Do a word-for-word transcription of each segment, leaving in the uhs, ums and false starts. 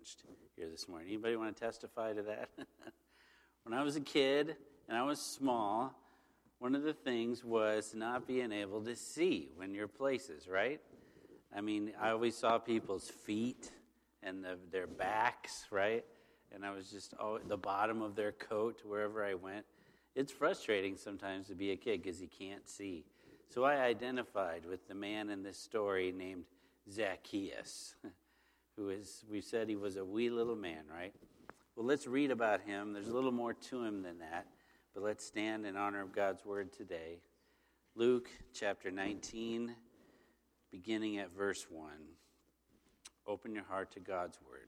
changed here this morning. Anybody want to testify to that? When I was a kid and I was small, one of the things was not being able to see when you're places, right? I mean, I always saw people's feet and the, their backs, right? And I was just oh, the bottom of their coat wherever I went. It's frustrating sometimes to be a kid because you can't see. So I identified with the man in this story named Zacchaeus, who is, we said he was a wee little man, right? Well, let's read about him. There's a little more to him than that, but let's stand in honor of God's word today. Luke chapter nineteen, beginning at verse one. Open your heart to God's word.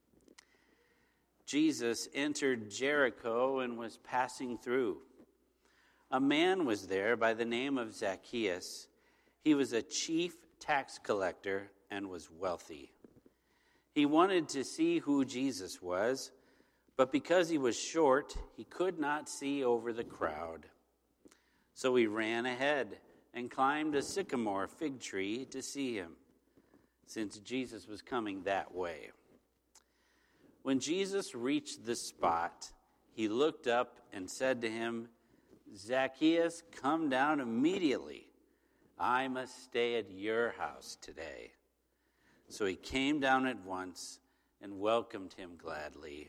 Jesus entered Jericho and was passing through. A man was there by the name of Zacchaeus. He was a chief tax collector and was wealthy. He wanted to see who Jesus was, but because he was short, he could not see over the crowd. So he ran ahead and climbed a sycamore fig tree to see him, since Jesus was coming that way. When Jesus reached the spot, he looked up and said to him, "Zacchaeus, come down immediately. I must stay at your house today." So he came down at once and welcomed him gladly.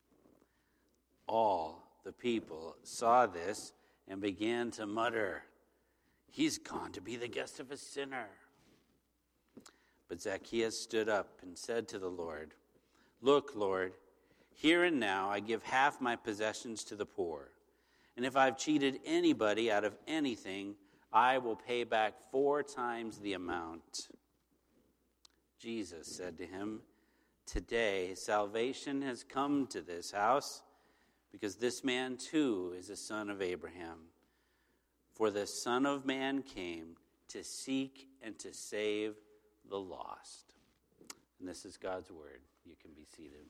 All the people saw this and began to mutter, "He's gone to be the guest of a sinner." But Zacchaeus stood up and said to the Lord, "Look, Lord, here and now I give half my possessions to the poor. And if I've cheated anybody out of anything, I will pay back four times the amount." Jesus said to him, "Today salvation has come to this house, because this man too is a son of Abraham. For the Son of Man came to seek and to save the lost." And this is God's word. You can be seated.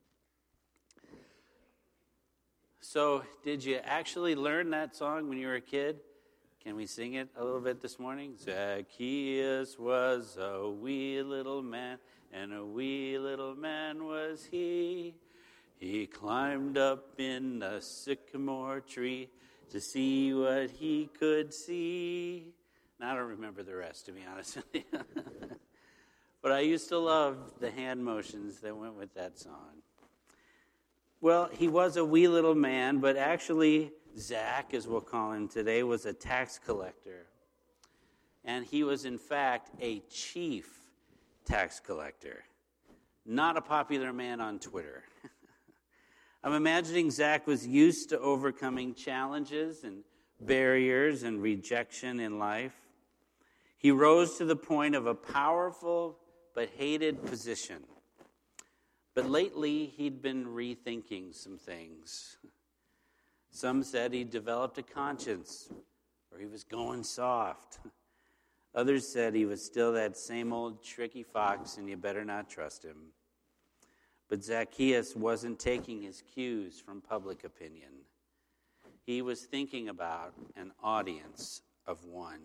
So, did you actually learn that song when you were a kid? Can we sing it a little bit this morning? Zacchaeus was a wee little man, and a wee little man was he. He climbed up in a sycamore tree to see what he could see. Now, I don't remember the rest, to be honest with you. But I used to love the hand motions that went with that song. Well, he was a wee little man, but actually Zach, as we'll call him today, was a tax collector. And he was, in fact, a chief tax collector, not a popular man on Twitter. I'm imagining Zach was used to overcoming challenges and barriers and rejection in life. He rose to the point of a powerful but hated position. But lately, he'd been rethinking some things. Some said he developed a conscience, or he was going soft. Others said he was still that same old tricky fox, and you better not trust him. But Zacchaeus wasn't taking his cues from public opinion. He was thinking about an audience of one.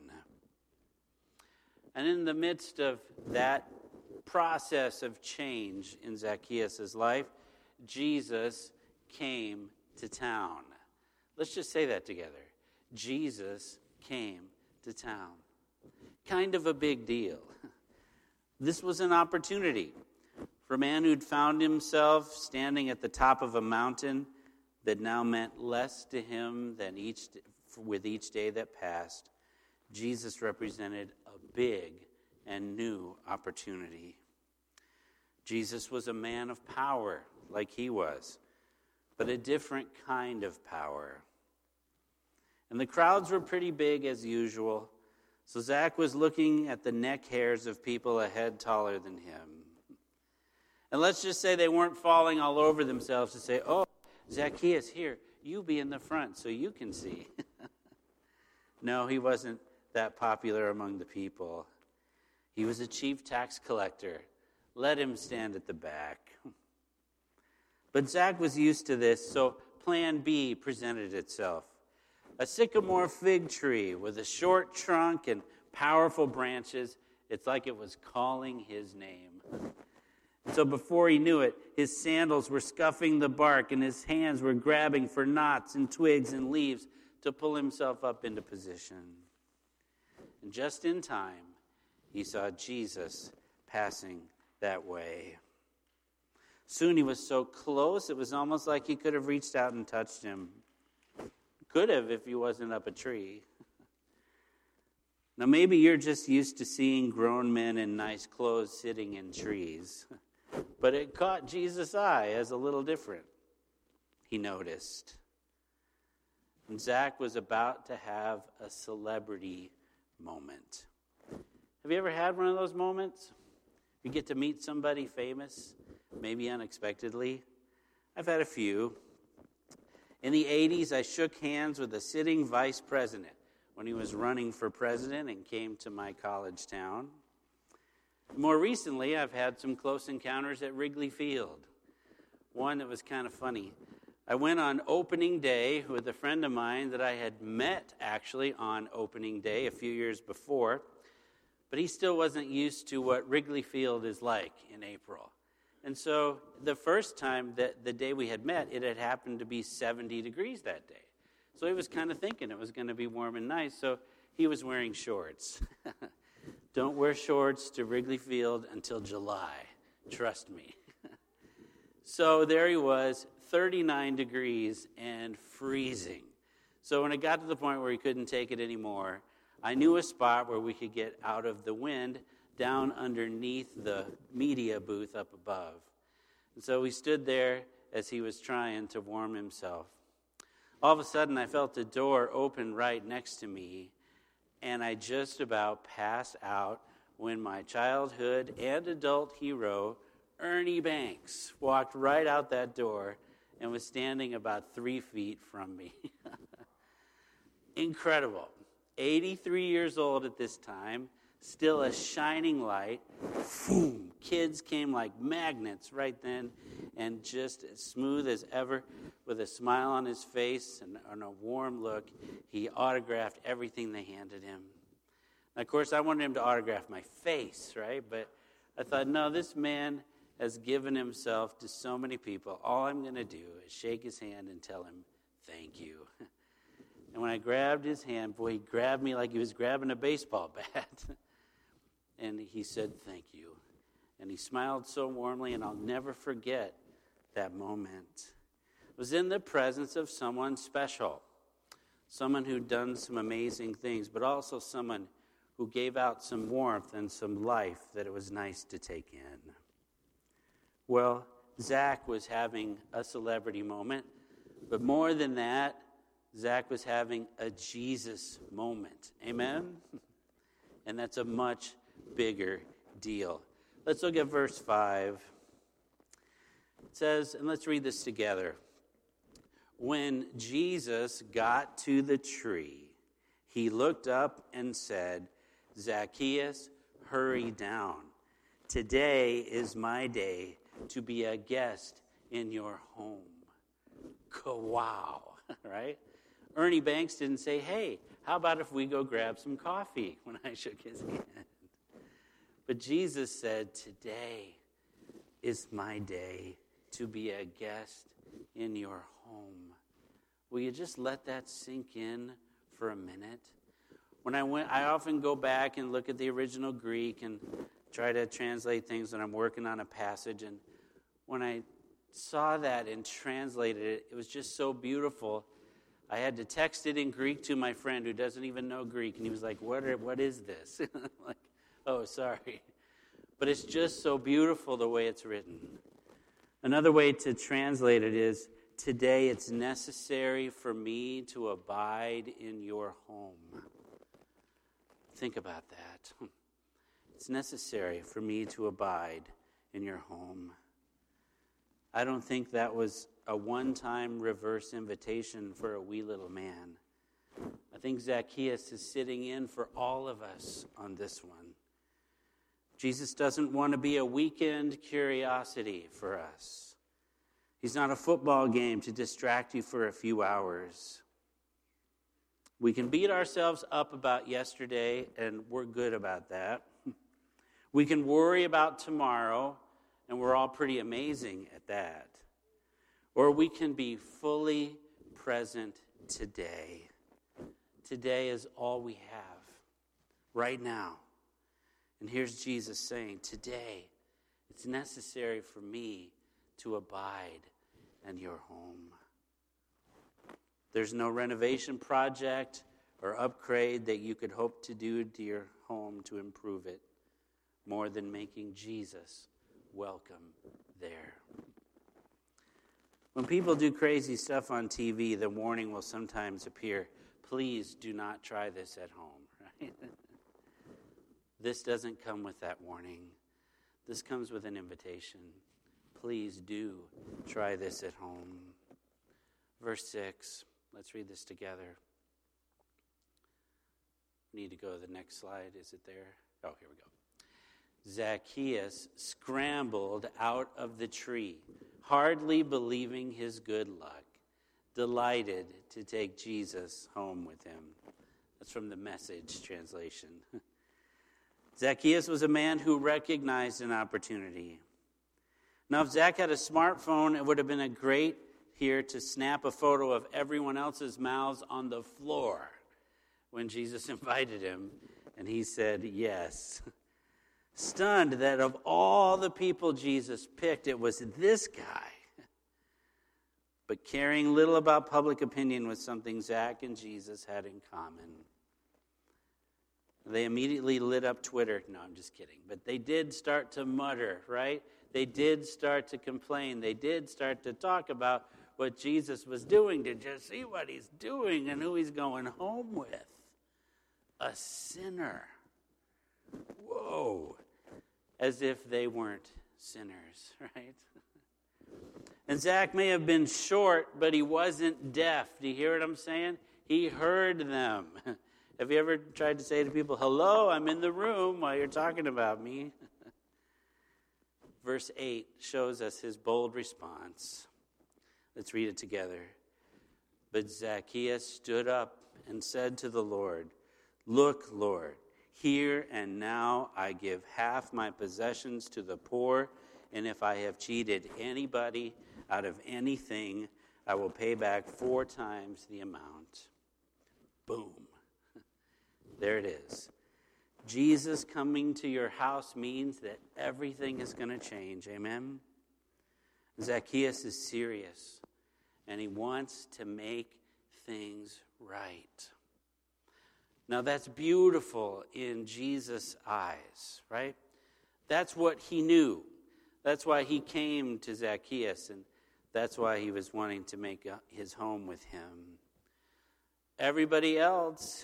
And in the midst of that process of change in Zacchaeus' life, Jesus came to town. Let's just say that together. Jesus came to town. Kind of a big deal. This was an opportunity for a man who'd found himself standing at the top of a mountain that now meant less to him than each with each day that passed. Jesus represented a big and new opportunity. Jesus was a man of power, like he was, but a different kind of power. And the crowds were pretty big as usual, so Zach was looking at the neck hairs of people a head taller than him. And let's just say they weren't falling all over themselves to say, "Oh, Zacchaeus, here, you be in the front so you can see." No, he wasn't that popular among the people. He was a chief tax collector. Let him stand at the back. But Zach was used to this, so plan B presented itself. A sycamore fig tree with a short trunk and powerful branches. It's like it was calling his name. So before he knew it, his sandals were scuffing the bark and his hands were grabbing for knots and twigs and leaves to pull himself up into position. And just in time, he saw Jesus passing that way. Soon he was so close, it was almost like he could have reached out and touched him. Could have if he wasn't up a tree. Now maybe you're just used to seeing grown men in nice clothes sitting in trees. But it caught Jesus' eye as a little different. He noticed. And Zach was about to have a celebrity moment. Have you ever had one of those moments? You get to meet somebody famous, maybe unexpectedly. I've had a few. In the eighties, I shook hands with a sitting vice president when he was running for president and came to my college town. More recently, I've had some close encounters at Wrigley Field. One that was kind of funny. I went on opening day with a friend of mine that I had met actually on opening day a few years before, but he still wasn't used to what Wrigley Field is like in April. And so the first time that the day we had met, it had happened to be seventy degrees that day. So he was kind of thinking it was going to be warm and nice, so he was wearing shorts. Don't wear shorts to Wrigley Field until July. Trust me. So there he was, thirty-nine degrees and freezing. So when it got to the point where he couldn't take it anymore, I knew a spot where we could get out of the wind down underneath the media booth up above. And so we stood there as he was trying to warm himself. All of a sudden, I felt the door open right next to me, and I just about passed out when my childhood and adult hero, Ernie Banks, walked right out that door and was standing about three feet from me. Incredible. eighty-three years old at this time, still a shining light. Boom! Kids came like magnets right then, and just as smooth as ever, with a smile on his face and, and a warm look, he autographed everything they handed him. And of course, I wanted him to autograph my face, right? But I thought, no, this man has given himself to so many people. All I'm going to do is shake his hand and tell him, thank you. And when I grabbed his hand, boy, he grabbed me like he was grabbing a baseball bat. And he said, thank you. And he smiled so warmly, and I'll never forget that moment. It was in the presence of someone special, someone who'd done some amazing things, but also someone who gave out some warmth and some life that it was nice to take in. Well, Zach was having a celebrity moment, but more than that, Zach was having a Jesus moment. Amen? And that's a much bigger deal. Let's look at verse five. It says, and let's read this together. When Jesus got to the tree, he looked up and said, Zacchaeus, hurry down. Today is my day to be a guest in your home. Wow, right? Ernie Banks didn't say, hey, how about if we go grab some coffee when I shook his hand? But Jesus said, today is my day to be a guest in your home. Will you just let that sink in for a minute? When I went, I often go back and look at the original Greek and try to translate things when I'm working on a passage. And when I saw that and translated it, it was just so beautiful. I had to text it in Greek to my friend who doesn't even know Greek, and he was like, what, are, what is this? I'm like, oh, sorry. But it's just so beautiful the way it's written. Another way to translate it is, today it's necessary for me to abide in your home. Think about that. It's necessary for me to abide in your home. I don't think that was a one-time reverse invitation for a wee little man. I think Zacchaeus is sitting in for all of us on this one. Jesus doesn't want to be a weekend curiosity for us. He's not a football game to distract you for a few hours. We can beat ourselves up about yesterday, and we're good about that. We can worry about tomorrow, and we're all pretty amazing at that. Or we can be fully present today. Today is all we have, right now. And here's Jesus saying, today, it's necessary for me to abide in your home. There's no renovation project or upgrade that you could hope to do to your home to improve it, more than making Jesus welcome there. When people do crazy stuff on T V, the warning will sometimes appear, please do not try this at home, right? This doesn't come with that warning. This comes with an invitation. Please do try this at home. Verse six, let's read this together. We need to go to the next slide. Is it there? Oh, here we go. Zacchaeus scrambled out of the tree, hardly believing his good luck, delighted to take Jesus home with him. That's from the Message translation. Zacchaeus was a man who recognized an opportunity. Now, if Zach had a smartphone, it would have been a great here to snap a photo of everyone else's mouths on the floor when Jesus invited him, and he said yes. Stunned that of all the people Jesus picked, it was this guy. But caring little about public opinion was something Zach and Jesus had in common. They immediately lit up Twitter. No, I'm just kidding. But they did start to mutter, right? They did start to complain. They did start to talk about what Jesus was doing. Did you see what he's doing and who he's going home with? A sinner. Whoa. As if they weren't sinners, right? And Zach may have been short, but he wasn't deaf. Do you hear what I'm saying? He heard them. Have you ever tried to say to people, hello, I'm in the room while you're talking about me? Verse eight shows us his bold response. Let's read it together. But Zacchaeus stood up and said to the Lord, look, Lord, here and now I give half my possessions to the poor, and if I have cheated anybody out of anything, I will pay back four times the amount. Boom. There it is. Jesus coming to your house means that everything is going to change. Amen? Zacchaeus is serious, and he wants to make things right. Now, that's beautiful in Jesus' eyes, right? That's what he knew. That's why he came to Zacchaeus, and that's why he was wanting to make his home with him. Everybody else,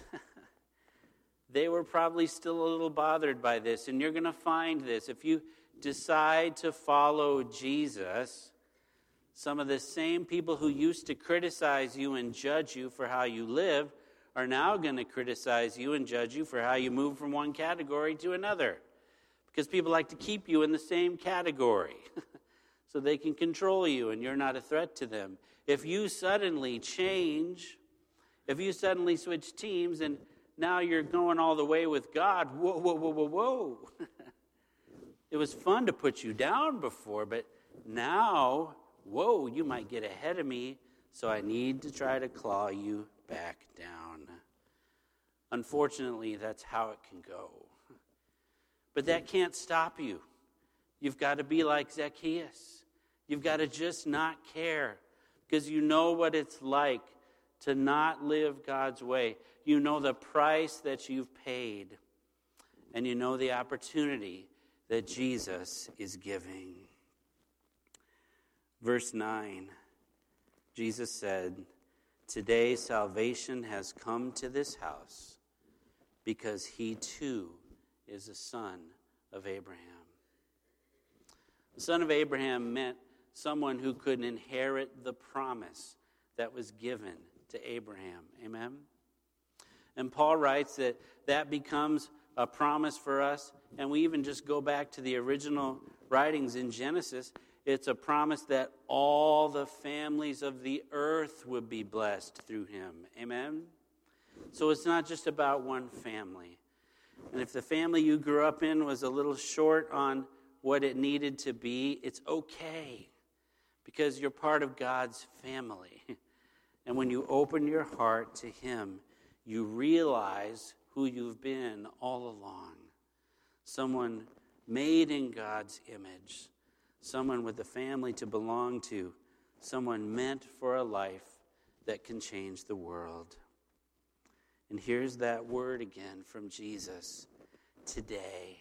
they were probably still a little bothered by this, and you're going to find this. If you decide to follow Jesus, some of the same people who used to criticize you and judge you for how you live are now going to criticize you and judge you for how you move from one category to another. Because people like to keep you in the same category so they can control you and you're not a threat to them. If you suddenly change, if you suddenly switch teams and now you're going all the way with God, whoa, whoa, whoa, whoa, whoa. It was fun to put you down before, but now, whoa, you might get ahead of me, so I need to try to claw you back down. Unfortunately, that's how it can go. But that can't stop you. You've got to be like Zacchaeus. You've got to just not care because you know what it's like to not live God's way. You know the price that you've paid, and you know the opportunity that Jesus is giving. Verse nine, Jesus said, today salvation has come to this house because he too is a son of Abraham. The son of Abraham meant someone who could inherit the promise that was given to Abraham. Amen? And Paul writes that that becomes a promise for us, and we even just go back to the original writings in Genesis. It's a promise that all the families of the earth would be blessed through him. Amen? So it's not just about one family. And if the family you grew up in was a little short on what it needed to be, it's okay because you're part of God's family. And when you open your heart to him, you realize who you've been all along. Someone made in God's image, someone with a family to belong to, someone meant for a life that can change the world. And here's that word again from Jesus, today.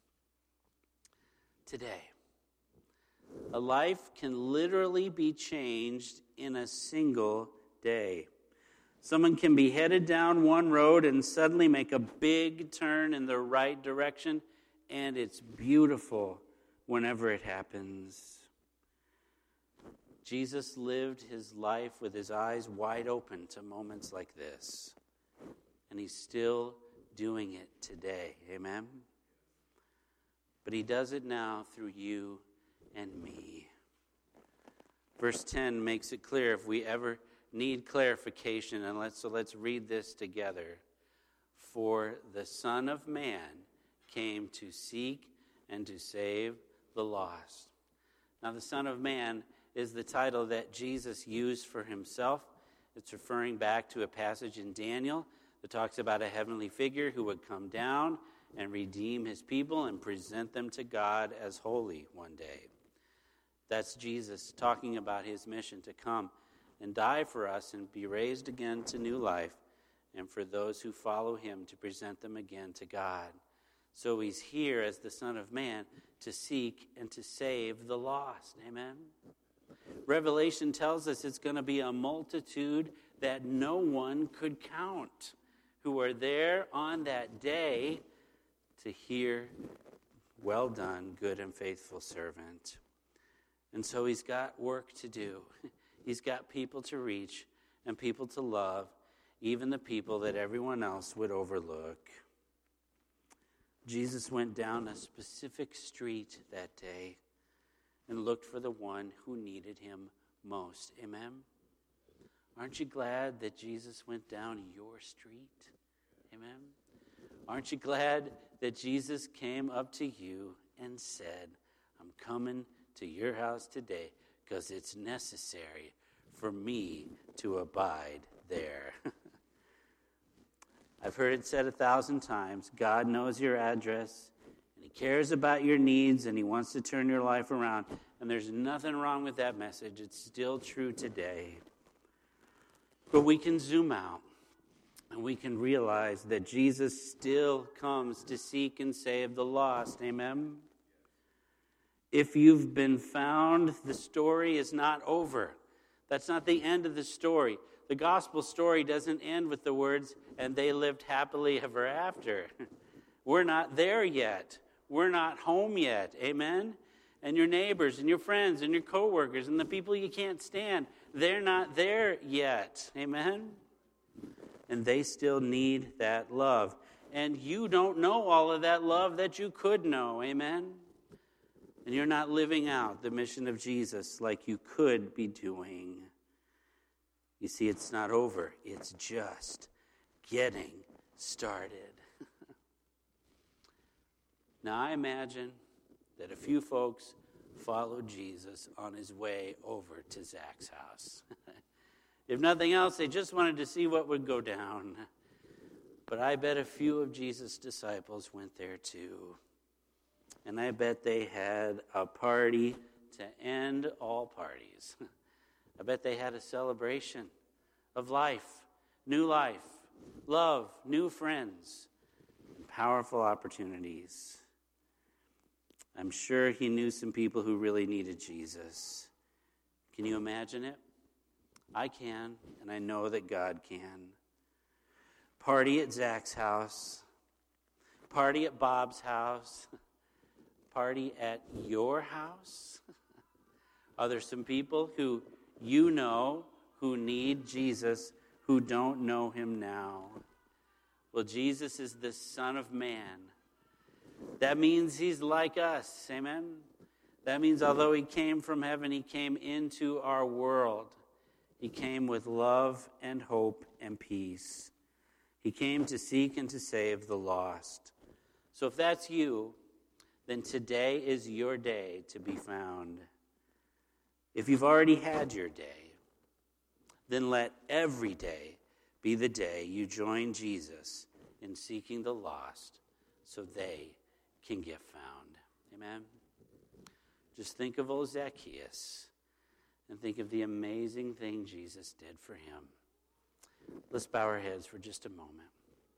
Today. A life can literally be changed in a single day. Someone can be headed down one road and suddenly make a big turn in the right direction, and it's beautiful whenever it happens. Jesus lived his life with his eyes wide open to moments like this, and he's still doing it today. Amen? But he does it now through you and me. Verse ten makes it clear if we ever need clarification, and let's, so let's read this together. For the Son of Man came to seek and to save the lost. Now, the Son of Man is the title that Jesus used for himself. It's referring back to a passage in Daniel that talks about a heavenly figure who would come down and redeem his people and present them to God as holy one day. That's Jesus talking about his mission to come and die for us and be raised again to new life, and for those who follow him to present them again to God. So he's here as the Son of Man to seek and to save the lost. Amen? Revelation tells us it's going to be a multitude that no one could count who are there on that day to hear, well done, good and faithful servant. And so he's got work to do. He's got people to reach and people to love, even the people that everyone else would overlook. Jesus went down a specific street that day and looked for the one who needed him most. Amen? Aren't you glad that Jesus went down your street? Amen? Aren't you glad that Jesus came up to you and said, I'm coming to your house today because it's necessary for me to abide there. I've heard it said a thousand times, God knows your address, and he cares about your needs, and he wants to turn your life around. And there's nothing wrong with that message. It's still true today. But we can zoom out, and we can realize that Jesus still comes to seek and save the lost. Amen? If you've been found, the story is not over. That's not the end of the story. The gospel story doesn't end with the words, and they lived happily ever after. We're not there yet. We're not home yet. Amen? And your neighbors and your friends and your coworkers and the people you can't stand, they're not there yet. Amen? And they still need that love. And you don't know all of that love that you could know. Amen? And you're not living out the mission of Jesus like you could be doing. You see, it's not over. It's just getting started. Now, I imagine that a few folks followed Jesus on his way over to Zach's house. If nothing else, they just wanted to see what would go down. But I bet a few of Jesus' disciples went there too. And I bet they had a party to end all parties. I bet they had a celebration of life, new life, love, new friends, and powerful opportunities. I'm sure he knew some people who really needed Jesus. Can you imagine it? I can, and I know that God can. Party at Zach's house. Party at Bob's house. Party at your house. Are there some people who you know who need Jesus who don't know him now? Well, Jesus is the Son of Man. That means he's like us. Amen? That means although he came from heaven, he came into our world. He came with love and hope and peace. He came to seek and to save the lost. So if that's you, then today is your day to be found. If you've already had your day, then let every day be the day you join Jesus in seeking the lost so they can get found. Amen? Just think of old Zacchaeus and think of the amazing thing Jesus did for him. Let's bow our heads for just a moment.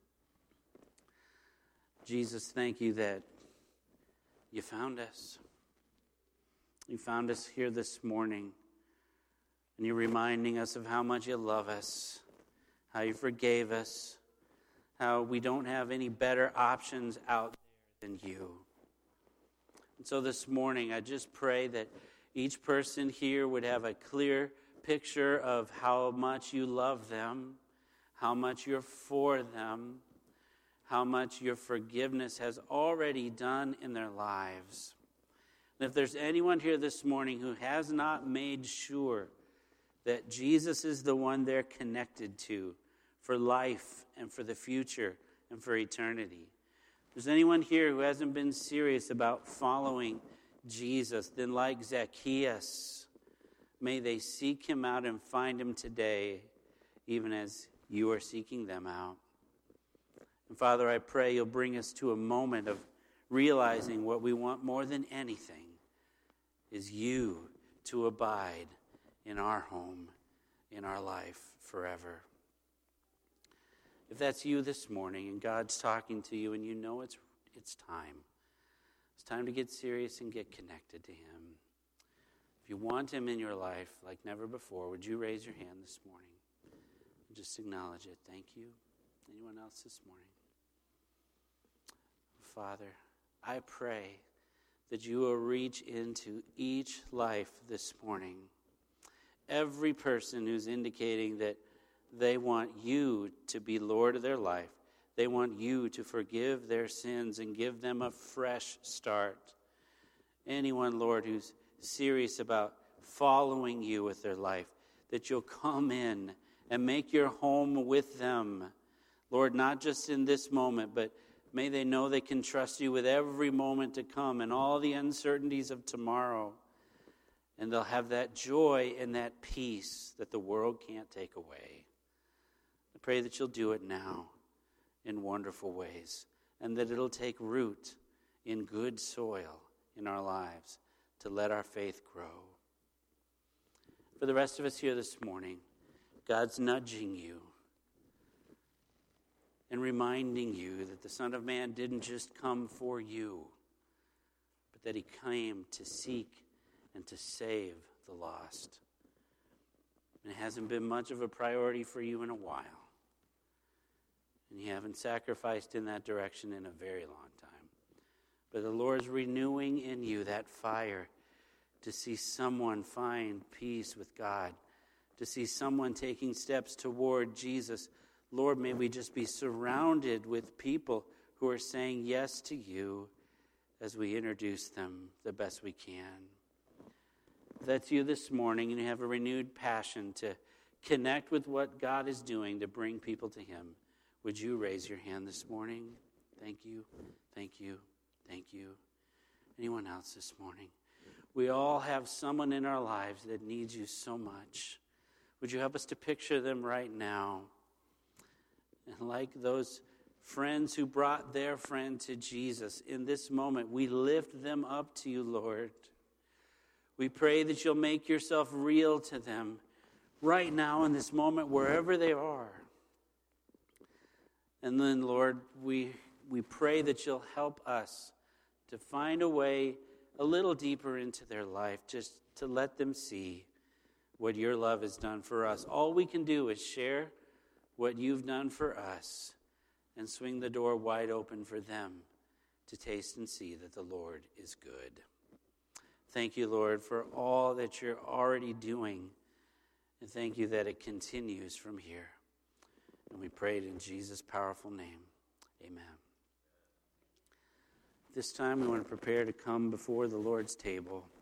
Jesus, thank you that you found us. You found us here this morning, and you're reminding us of how much you love us, how you forgave us, how we don't have any better options out there than you. And so this morning, I just pray that each person here would have a clear picture of how much you love them, how much you're for them, how much your forgiveness has already done in their lives. And if there's anyone here this morning who has not made sure that Jesus is the one they're connected to for life and for the future and for eternity, if there's anyone here who hasn't been serious about following Jesus, then like Zacchaeus, may they seek him out and find him today, even as you are seeking them out. And Father, I pray you'll bring us to a moment of realizing what we want more than anything is you to abide in our home, in our life forever. If that's you this morning and God's talking to you and you know it's it's time, it's time to get serious and get connected to him. If you want him in your life like never before, would you raise your hand this morning and just acknowledge it? Thank you. Anyone else this morning? Father, I pray that you will reach into each life this morning. Every person who's indicating that they want you to be Lord of their life. They want you to forgive their sins and give them a fresh start. Anyone, Lord, who's serious about following you with their life, that you'll come in and make your home with them. Lord, not just in this moment, but may they know they can trust you with every moment to come and all the uncertainties of tomorrow. And they'll have that joy and that peace that the world can't take away. I pray that you'll do it now in wonderful ways, and that it'll take root in good soil in our lives to let our faith grow. For the rest of us here this morning, God's nudging you and reminding you that the Son of Man didn't just come for you, but that he came to seek and to save the lost. And it hasn't been much of a priority for you in a while. And you haven't sacrificed in that direction in a very long time. But the Lord's renewing in you that fire to see someone find peace with God, to see someone taking steps toward Jesus. Lord, may we just be surrounded with people who are saying yes to you as we introduce them the best we can. If that's you this morning and you have a renewed passion to connect with what God is doing to bring people to him, would you raise your hand this morning? Thank you, thank you, thank you. Anyone else this morning? We all have someone in our lives that needs you so much. Would you help us to picture them right now? And like those friends who brought their friend to Jesus, in this moment, we lift them up to you, Lord. We pray that you'll make yourself real to them right now in this moment, wherever they are. And then, Lord, we we pray that you'll help us to find a way a little deeper into their life, just to let them see what your love has done for us. All we can do is share what you've done for us and swing the door wide open for them to taste and see that the Lord is good. Thank you, Lord, for all that you're already doing. And thank you that it continues from here. And we pray it in Jesus' powerful name. Amen. This time we want to prepare to come before the Lord's table.